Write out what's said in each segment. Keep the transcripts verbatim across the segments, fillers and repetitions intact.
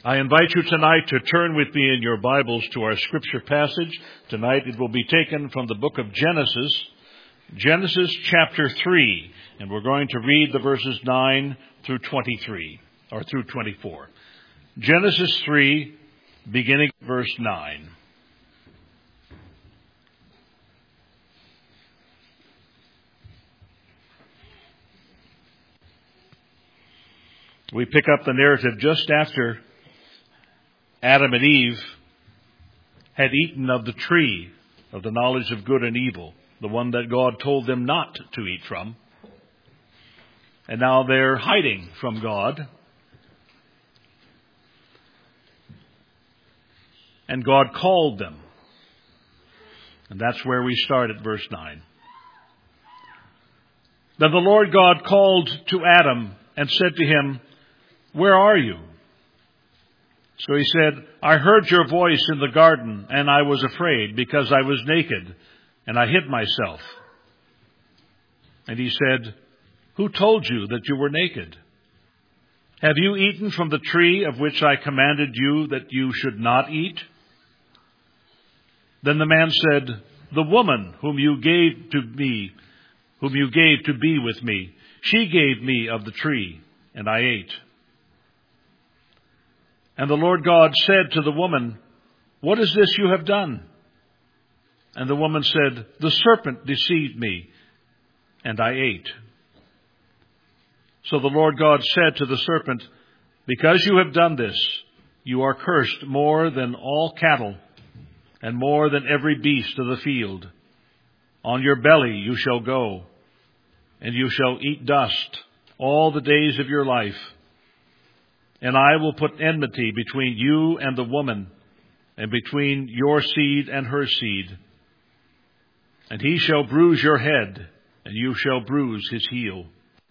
I invite you tonight to turn with me in your Bibles to our scripture passage. Tonight it will be taken from the book of Genesis, Genesis chapter three, and we're going to read the verses nine through twenty-three, or through twenty-four. Genesis three, beginning at verse nine. We pick up the narrative just after Adam and Eve had eaten of the tree of the knowledge of good and evil, the one that God told them not to eat from. And now they're hiding from God. And God called them. And that's where we start at verse nine. Then the Lord God called to Adam and said to him, "Where are you?" So he said, "I heard your voice in the garden, and I was afraid because I was naked, and I hid myself." And he said, "Who told you that you were naked? Have you eaten from the tree of which I commanded you that you should not eat?" Then the man said, "The woman whom you gave to me, whom you gave to be with me, she gave me of the tree, and I ate." And the Lord God said to the woman, "What is this you have done?" And the woman said, "The serpent deceived me, and I ate." So the Lord God said to the serpent, "Because you have done this, you are cursed more than all cattle, and more than every beast of the field. On your belly you shall go, and you shall eat dust all the days of your life. And I will put enmity between you and the woman, and between your seed and her seed. And he shall bruise your head, and you shall bruise his heel."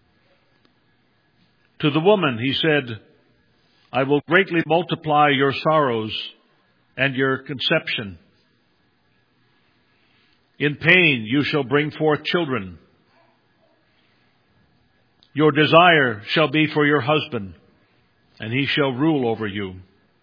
To the woman he said, "I will greatly multiply your sorrows and your conception. In pain you shall bring forth children. Your desire shall be for your husband, and he shall rule over you."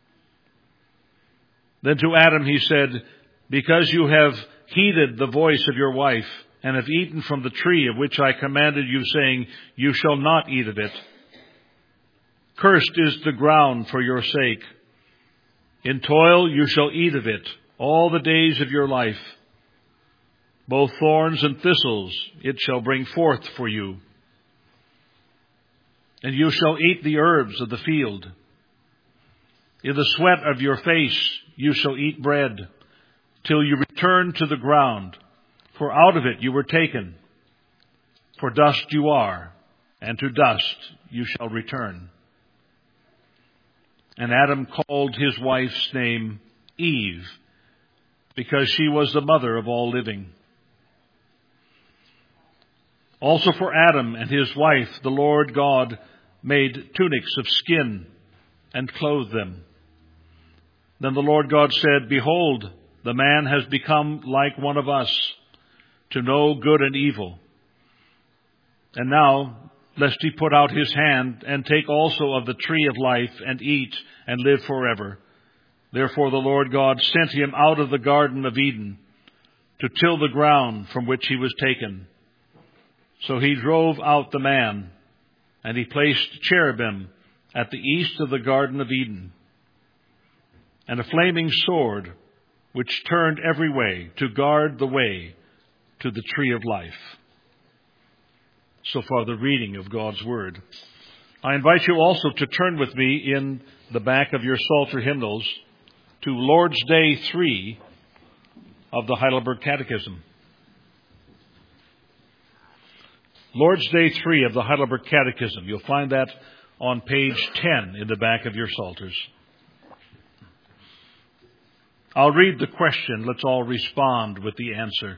Then to Adam he said, "Because you have heeded the voice of your wife, and have eaten from the tree of which I commanded you, saying, 'You shall not eat of it,' cursed is the ground for your sake. In toil you shall eat of it all the days of your life. Both thorns and thistles it shall bring forth for you. And you shall eat the herbs of the field. In the sweat of your face you shall eat bread, till you return to the ground, for out of it you were taken. For dust you are, and to dust you shall return." And Adam called his wife's name Eve, because she was the mother of all living. Also for Adam and his wife the Lord God made tunics of skin and clothed them. Then the Lord God said, "Behold, the man has become like one of us, to know good and evil. And now, lest he put out his hand and take also of the tree of life and eat and live forever. Therefore the Lord God sent him out of the Garden of Eden to till the ground from which he was taken. So he drove out the man, and he placed cherubim at the east of the Garden of Eden, and a flaming sword which turned every way to guard the way to the tree of life." So far the reading of God's Word. I invite you also to turn with me in the back of your Psalter hymnals to Lord's Day three of the Heidelberg Catechism. Lord's Day three of the Heidelberg Catechism. You'll find that on page ten in the back of your Psalters. I'll read the question. Let's all respond with the answer.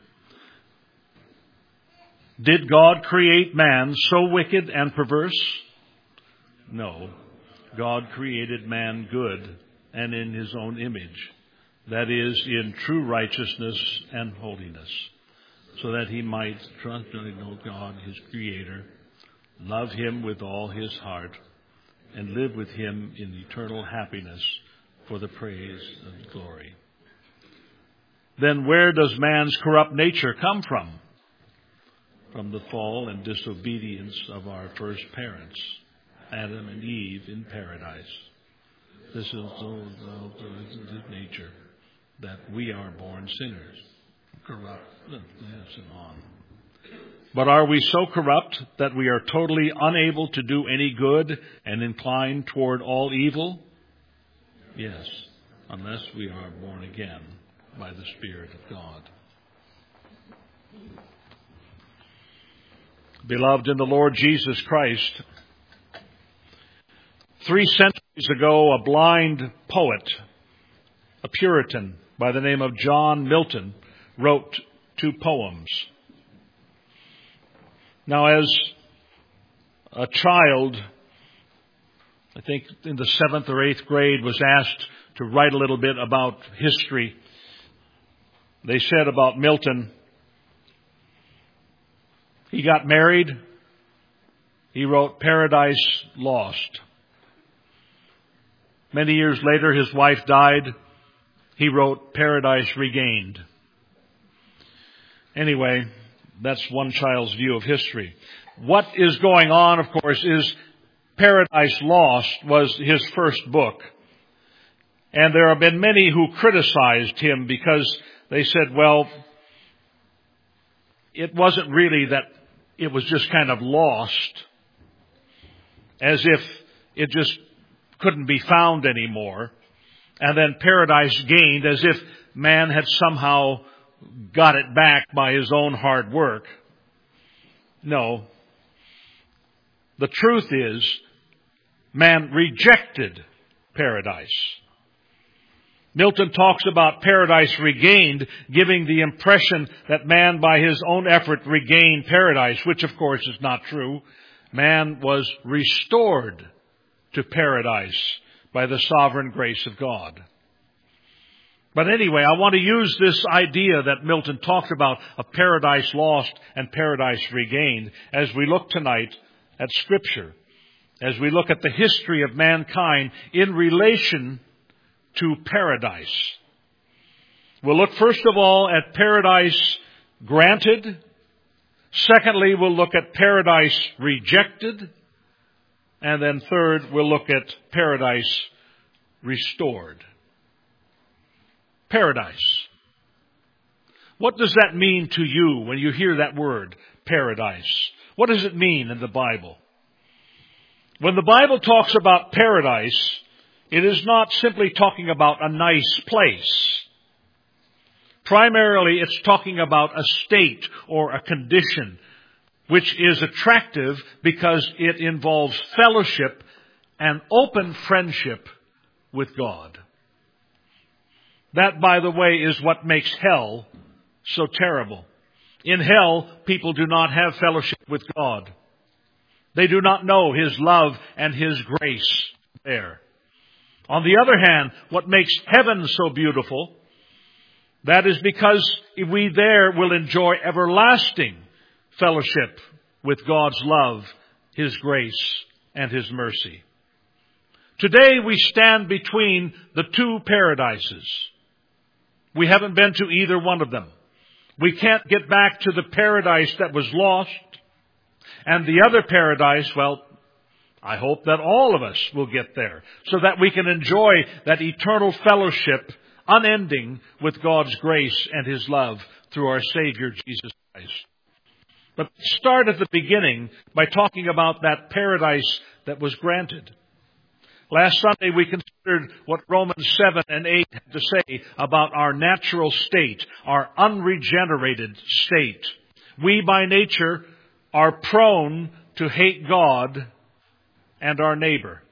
Did God create man so wicked and perverse? No. God created man good and in his own image. That is, in true righteousness and holiness, so that he might trust and know God, his Creator, love him with all his heart, and live with him in eternal happiness for the praise and glory. Then where does man's corrupt nature come from? From the fall and disobedience of our first parents, Adam and Eve in paradise. This is the nature, that we are born sinners, corrupt, yes, and on. But are we so corrupt that we are totally unable to do any good and inclined toward all evil? Yes, unless we are born again by the Spirit of God. Beloved in the Lord Jesus Christ, three centuries ago, a blind poet, a Puritan by the name of John Milton, wrote two poems. Now, as a child, I think in the seventh or eighth grade, was asked to write a little bit about history, they said about Milton, he got married, he wrote Paradise Lost. Many years later, his wife died, he wrote Paradise Regained. Anyway, that's one child's view of history. What is going on, of course, is Paradise Lost was his first book. And there have been many who criticized him because they said, well, it wasn't really that it was just kind of lost, as if it just couldn't be found anymore. And then Paradise Gained, as if man had somehow got it back by his own hard work. No. The truth is, man rejected paradise. Milton talks about paradise regained, giving the impression that man by his own effort regained paradise, which of course is not true. Man was restored to paradise by the sovereign grace of God. But anyway, I want to use this idea that Milton talked about of paradise lost and paradise regained as we look tonight at Scripture, as we look at the history of mankind in relation to paradise. We'll look first of all at paradise granted. Secondly, we'll look at paradise rejected. And then third, we'll look at paradise restored. Paradise. What does that mean to you when you hear that word, paradise? What does it mean in the Bible? When the Bible talks about paradise, it is not simply talking about a nice place. Primarily, it's talking about a state or a condition which is attractive because it involves fellowship and open friendship with God. That, by the way, is what makes hell so terrible. In hell, people do not have fellowship with God. They do not know His love and His grace there. On the other hand, what makes heaven so beautiful, that is because we there will enjoy everlasting fellowship with God's love, His grace, and His mercy. Today we stand between the two paradises. We haven't been to either one of them. We can't get back to the paradise that was lost. And the other paradise, well, I hope that all of us will get there so that we can enjoy that eternal fellowship, unending, with God's grace and His love through our Savior, Jesus Christ. But let's start at the beginning by talking about that paradise that was granted. Last Sunday we considered what Romans seven and eight had to say about our natural state, our unregenerated state. We by nature are prone to hate God and our neighbor.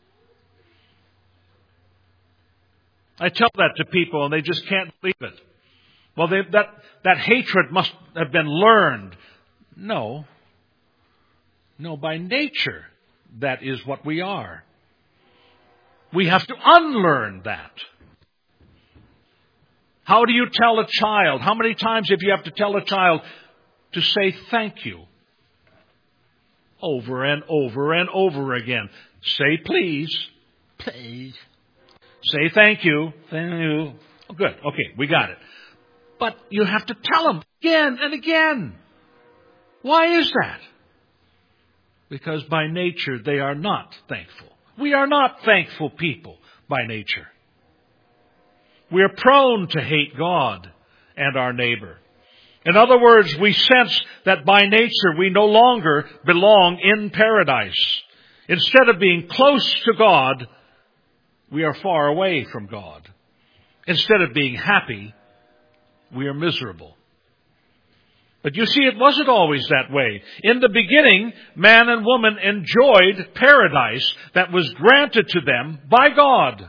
I tell that to people and they just can't believe it. Well, they, that, that hatred must have been learned. No. No, by nature, that is what we are. We have to unlearn that. How do you tell a child? How many times have you have to tell a child to say thank you? over and over and over again. Say please. Please. Say thank you. Thank you. Oh, good. Okay, we got it. But you have to tell them again and again. Why is that? Because by nature they are not thankful. We are not thankful people by nature. We are prone to hate God and our neighbor. In other words, we sense that by nature we no longer belong in paradise. Instead of being close to God, we are far away from God. Instead of being happy, we are miserable. But you see, it wasn't always that way. In the beginning, man and woman enjoyed paradise that was granted to them by God.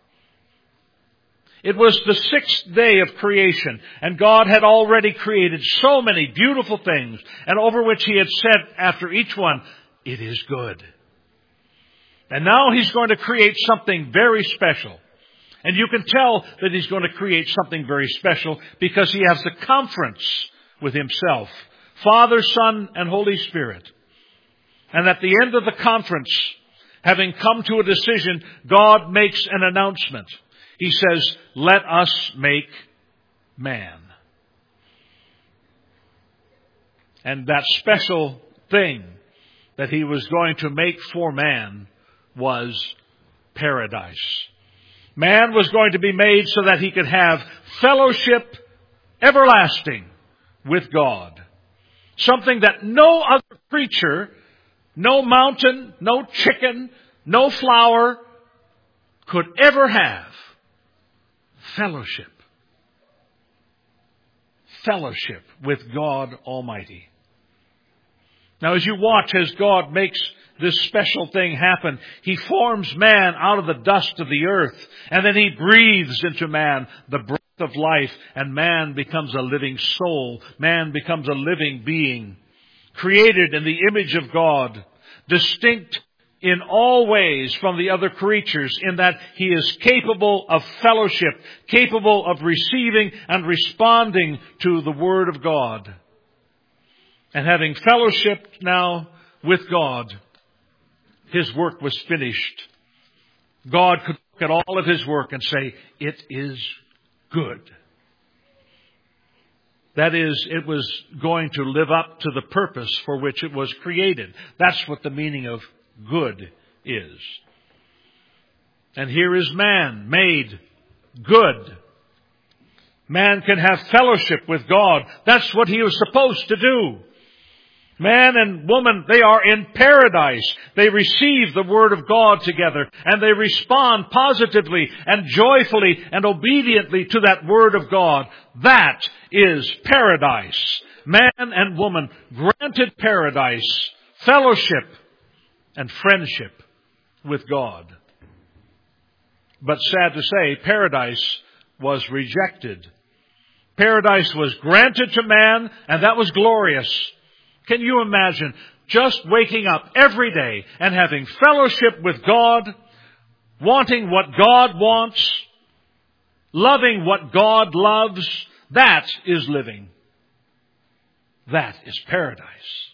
It was the sixth day of creation, and God had already created so many beautiful things, and over which He had said after each one, "It is good." And now He's going to create something very special. And you can tell that He's going to create something very special because He has a conference with Himself, Father, Son, and Holy Spirit. And at the end of the conference, having come to a decision, God makes an announcement. He says, "Let us make man." And that special thing that He was going to make for man was paradise. Man was going to be made so that he could have fellowship everlasting with God. Something that no other creature, no mountain, no chicken, no flower could ever have. Fellowship. Fellowship with God Almighty. Now as you watch as God makes this special thing happen, He forms man out of the dust of the earth, and then He breathes into man the breath of life, and man becomes a living soul. Man becomes a living being, created in the image of God, distinct in all ways from the other creatures, in that he is capable of fellowship, capable of receiving and responding to the Word of God. And having fellowship now with God, His work was finished. God could look at all of His work and say, "It is good." That is, it was going to live up to the purpose for which it was created. That's what the meaning of good is. And here is man made good. Man can have fellowship with God. That's what he was supposed to do. Man and woman, they are in paradise. They receive the Word of God together, and they respond positively and joyfully and obediently to that Word of God. That is paradise. Man and woman granted paradise, fellowship, and friendship with God. But sad to say, paradise was rejected. Paradise was granted to man, and that was glorious. Can you imagine just waking up every day and having fellowship with God, wanting what God wants, loving what God loves? That is living. That is paradise.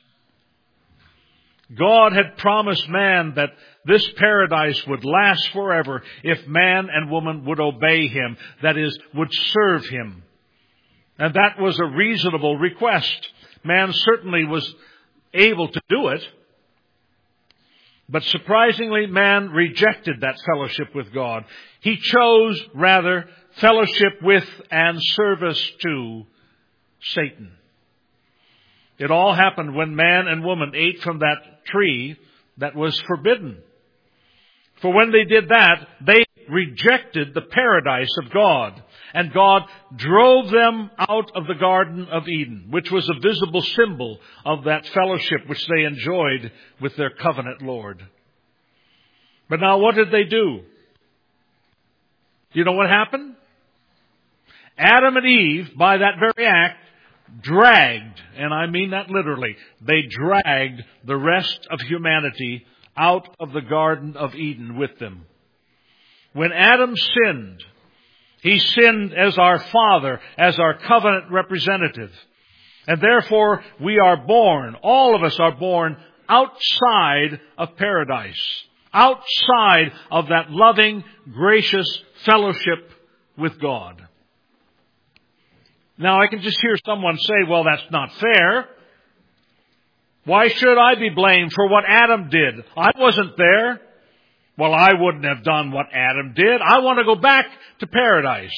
God had promised man that this paradise would last forever if man and woman would obey Him, that is, would serve Him. And that was a reasonable request. Man certainly was able to do it. But surprisingly, man rejected that fellowship with God. He chose, rather, fellowship with and service to Satan. It all happened when man and woman ate from that tree that was forbidden. For when they did that, they rejected the paradise of God. And God drove them out of the Garden of Eden, which was a visible symbol of that fellowship which they enjoyed with their covenant Lord. But now what did they do? You know what happened? Adam and Eve, by that very act, dragged, and I mean that literally, they dragged the rest of humanity out of the Garden of Eden with them. When Adam sinned, he sinned as our father, as our covenant representative. And therefore we are born, all of us are born outside of paradise, outside of that loving, gracious fellowship with God. Now, I can just hear someone say, well, that's not fair. Why should I be blamed for what Adam did? I wasn't there. Well, I wouldn't have done what Adam did. I want to go back to paradise.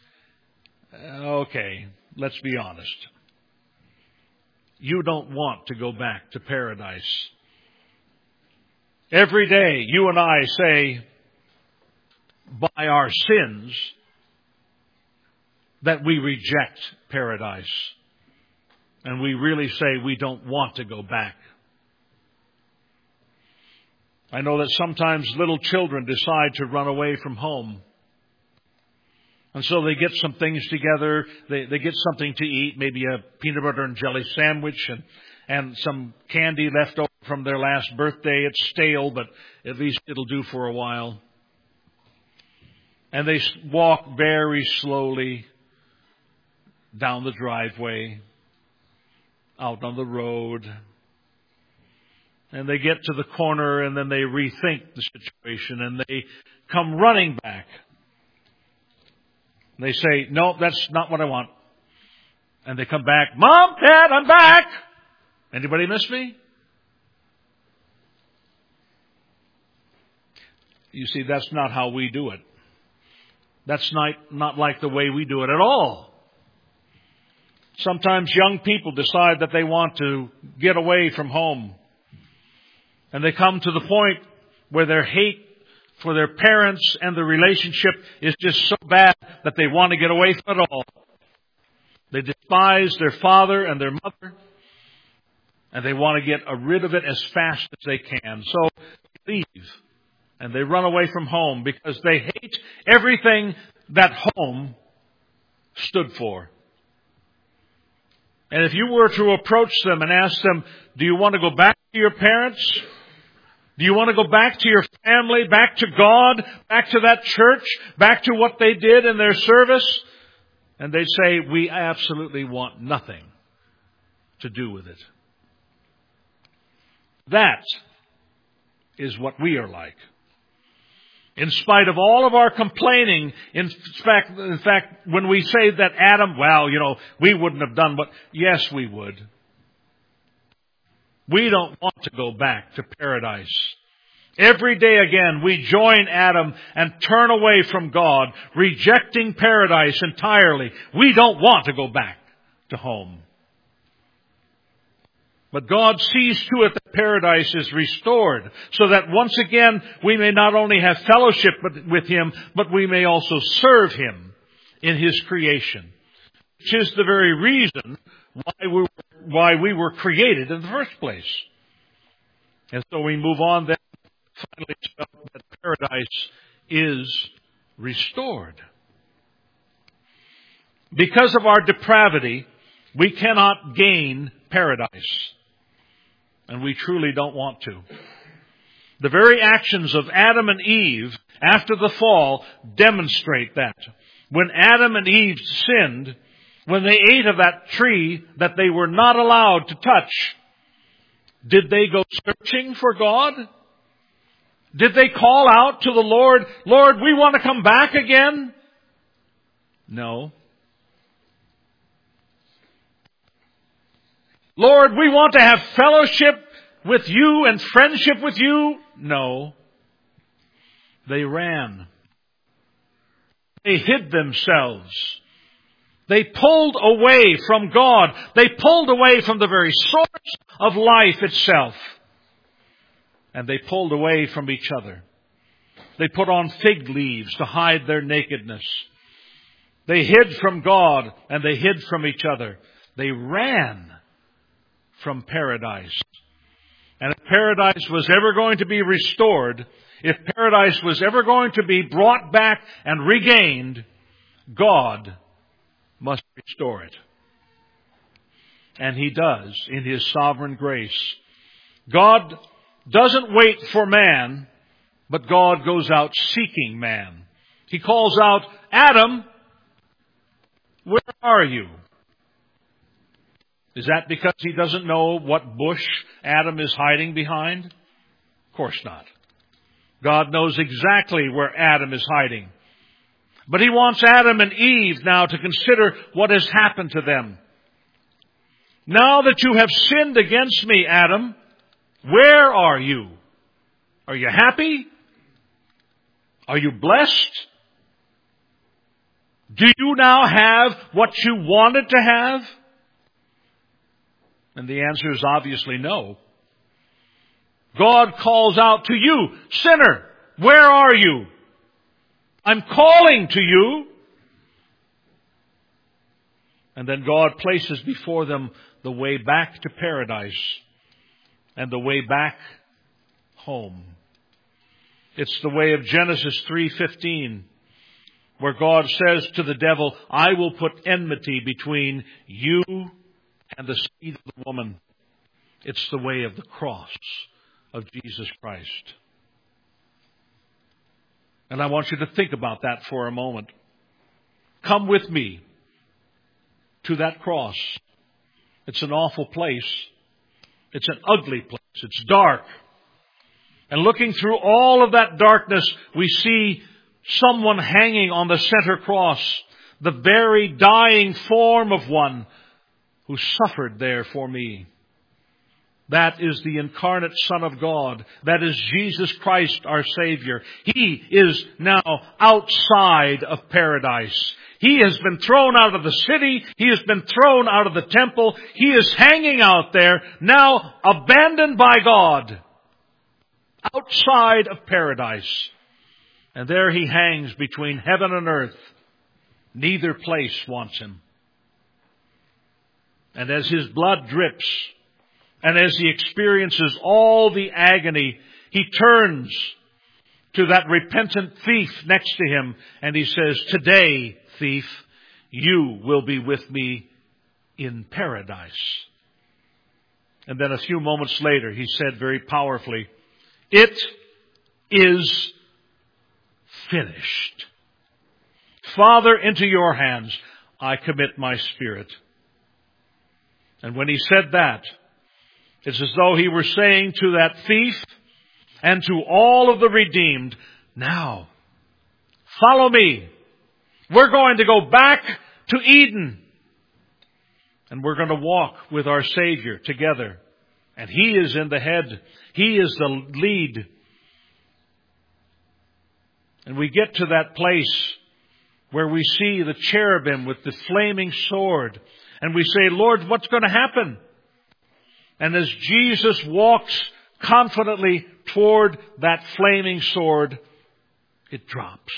Okay, let's be honest. You don't want to go back to paradise. Every day, you and I say, by our sins, that we reject paradise. And we really say we don't want to go back. I know that sometimes little children decide to run away from home. And so they get some things together. They, they get something to eat, maybe a peanut butter and jelly sandwich and, and some candy left over from their last birthday. It's stale, but at least it'll do for a while. And they walk very slowly down the driveway, out on the road. And they get to the corner and then they rethink the situation and they come running back. They say, no, that's not what I want. And they come back, Mom, Dad, I'm back. Anybody miss me? You see, that's not how we do it. That's not, not like the way we do it at all. Sometimes young people decide that they want to get away from home. And they come to the point where their hate for their parents and the relationship is just so bad that they want to get away from it all. They despise their father and their mother, and they want to get rid of it as fast as they can. So they leave, and they run away from home because they hate everything that home stood for. And if you were to approach them and ask them, do you want to go back to your parents? Do you want to go back to your family, back to God, back to that church, back to what they did in their service? And they'd say, we absolutely want nothing to do with it. That is what we are like. In spite of all of our complaining, in fact, in fact, when we say that Adam, well, you know, we wouldn't have done what, yes, we would. We don't want to go back to paradise. Every day again, we join Adam and turn away from God, rejecting paradise entirely. We don't want to go back to home. But God sees to it that paradise is restored, so that once again we may not only have fellowship with Him, but we may also serve Him in His creation, which is the very reason why we were, why we were created in the first place. And so we move on then, finally, to that paradise is restored. Because of our depravity, we cannot gain paradise. And we truly don't want to. The very actions of Adam and Eve after the fall demonstrate that. When Adam and Eve sinned, when they ate of that tree that they were not allowed to touch, did they go searching for God? Did they call out to the Lord, Lord, we want to come back again? No. Lord, we want to have fellowship with you and friendship with you. No. They ran. They hid themselves. They pulled away from God. They pulled away from the very source of life itself. And they pulled away from each other. They put on fig leaves to hide their nakedness. They hid from God and they hid from each other. They ran from paradise. And if paradise was ever going to be restored, if paradise was ever going to be brought back and regained, God must restore it. And He does in His sovereign grace. God doesn't wait for man, but God goes out seeking man. He calls out, Adam, where are you? Is that because he doesn't know what bush Adam is hiding behind? Of course not. God knows exactly where Adam is hiding. But he wants Adam and Eve now to consider what has happened to them. Now that you have sinned against me, Adam, where are you? Are you happy? Are you blessed? Do you now have what you wanted to have? And the answer is obviously no. God calls out to you, sinner, where are you? I'm calling to you. And then God places before them the way back to paradise and the way back home. It's the way of Genesis three fifteen, where God says to the devil, I will put enmity between you and the seed of the woman. It's the way of the cross of Jesus Christ. And I want you to think about that for a moment. Come with me to that cross. It's an awful place. It's an ugly place. It's dark. And looking through all of that darkness, we see someone hanging on the center cross, the very dying form of one who suffered there for me. That is the incarnate Son of God. That is Jesus Christ, our Savior. He is now outside of paradise. He has been thrown out of the city. He has been thrown out of the temple. He is hanging out there, now abandoned by God, outside of paradise. And there he hangs between heaven and earth. Neither place wants him. And as his blood drips, and as he experiences all the agony, he turns to that repentant thief next to him and he says, today, thief, you will be with me in paradise. And then a few moments later, he said very powerfully, it is finished. Father, into your hands I commit my spirit. And when he said that, it's as though he were saying to that thief and to all of the redeemed, now, follow me. We're going to go back to Eden. And we're going to walk with our Savior together. And He is in the head. He is the lead. And we get to that place where we see the cherubim with the flaming sword. And we say, Lord, what's going to happen? And as Jesus walks confidently toward that flaming sword, it drops.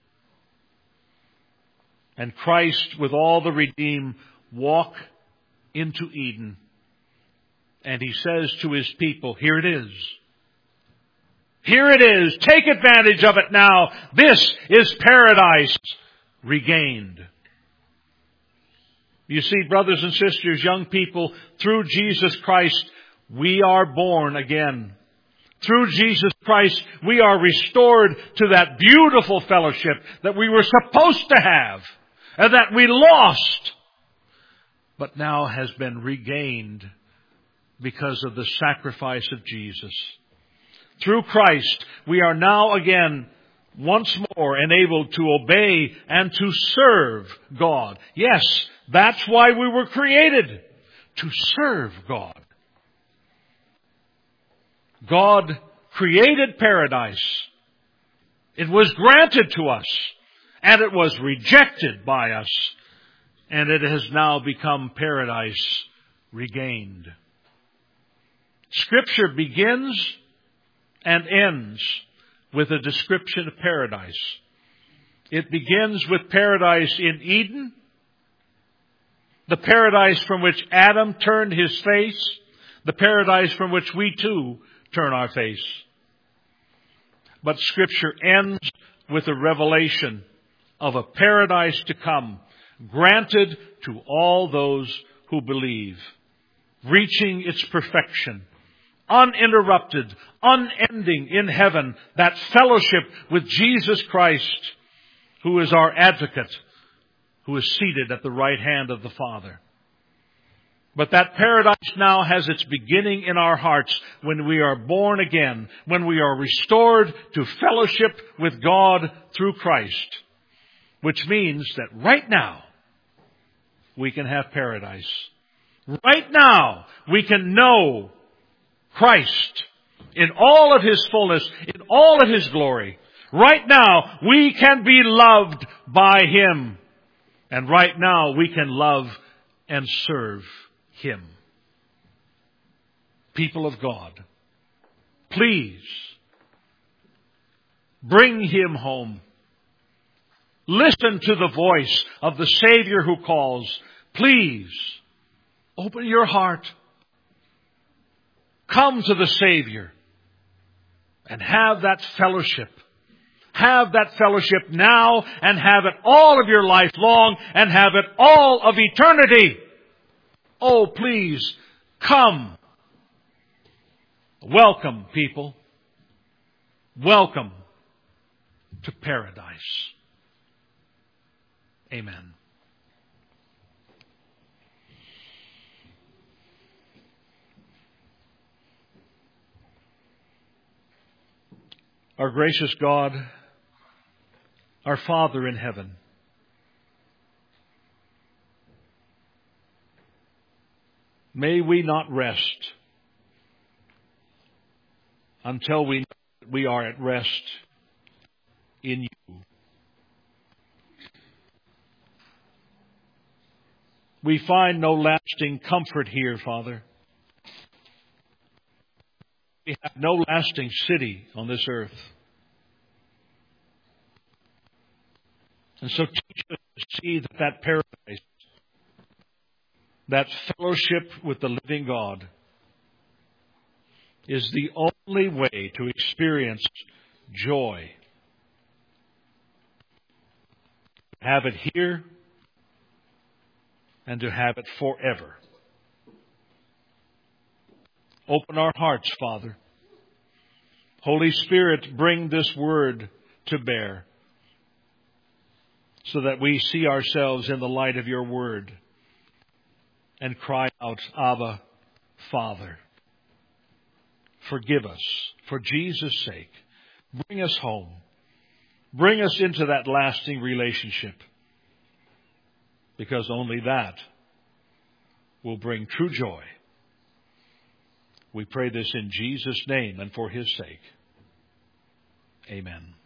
And Christ, with all the redeemed, walk into Eden. And He says to His people, here it is. Here it is. Take advantage of it now. This is paradise regained. You see, brothers and sisters, young people, through Jesus Christ, we are born again. Through Jesus Christ, we are restored to that beautiful fellowship that we were supposed to have and that we lost, but now has been regained because of the sacrifice of Jesus. Through Christ, we are now again once more enabled to obey and to serve God. Yes, that's why we were created, to serve God. God created paradise. It was granted to us, and it was rejected by us, and it has now become paradise regained. Scripture begins and ends with a description of paradise. It begins with paradise in Eden, the paradise from which Adam turned his face, the paradise from which we too turn our face. But Scripture ends with a revelation of a paradise to come, granted to all those who believe, reaching its perfection, uninterrupted, unending in heaven, that fellowship with Jesus Christ, who is our advocate, who is seated at the right hand of the Father. But that paradise now has its beginning in our hearts when we are born again, when we are restored to fellowship with God through Christ, which means that right now we can have paradise. Right now we can know Christ in all of His fullness, in all of His glory. Right now we can be loved by Him. And right now we can love and serve Him. People of God, please bring Him home. Listen to the voice of the Savior who calls. Please open your heart. Come to the Savior and have that fellowship. Have that fellowship now and have it all of your life long and have it all of eternity. Oh, please, come. Welcome, people. Welcome to paradise. Amen. Our gracious God, our Father in heaven, may we not rest until we know that we are at rest in You. We find no lasting comfort here, Father. We have no lasting city on this earth. And so teach us to see that that paradise, that fellowship with the living God, is the only way to experience joy. Have it here and to have it forever. Open our hearts, Father. Holy Spirit, bring this word to bear so that we see ourselves in the light of Your word and cry out, Abba, Father. Forgive us for Jesus' sake. Bring us home. Bring us into that lasting relationship, because only that will bring true joy. We pray this in Jesus' name and for His sake. Amen.